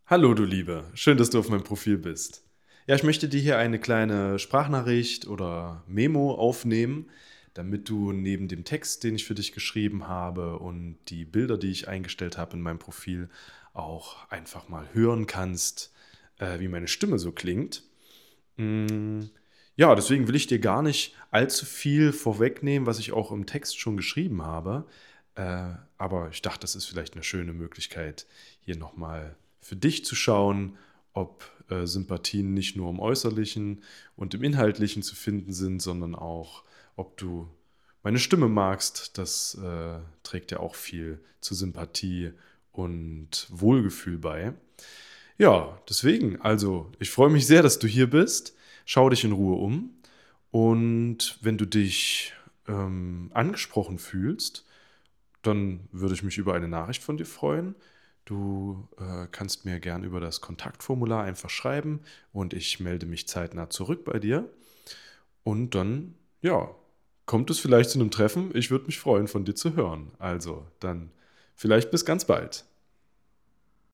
Hallo, du Liebe. Schön, dass du auf meinem Profil bist. Ja, ich möchte dir hier eine kleine Sprachnachricht oder Memo aufnehmen, damit du neben dem Text, den ich für dich geschrieben habe und die Bilder, die ich eingestellt habe in meinem Profil, auch einfach mal hören kannst, wie meine Stimme so klingt. Mm, Ja, deswegen will ich dir gar nicht allzu viel vorwegnehmen, was ich auch im Text schon geschrieben habe. Aber ich dachte, das ist vielleicht eine schöne Möglichkeit, hier nochmal für dich zu schauen, ob Sympathien nicht nur im Äußerlichen und im Inhaltlichen zu finden sind, sondern auch, ob du meine Stimme magst. Das trägt ja auch viel zu Sympathie und Wohlgefühl bei. Ja, deswegen, also ich freue mich sehr, dass du hier bist. Schau dich in Ruhe um. Und wenn du dich angesprochen fühlst, dann würde ich mich über eine Nachricht von dir freuen. Du kannst mir gern über das Kontaktformular einfach schreiben und ich melde mich zeitnah zurück bei dir. Und dann, ja, kommt es vielleicht zu einem Treffen. Ich würde mich freuen, von dir zu hören. Also, dann vielleicht bis ganz bald.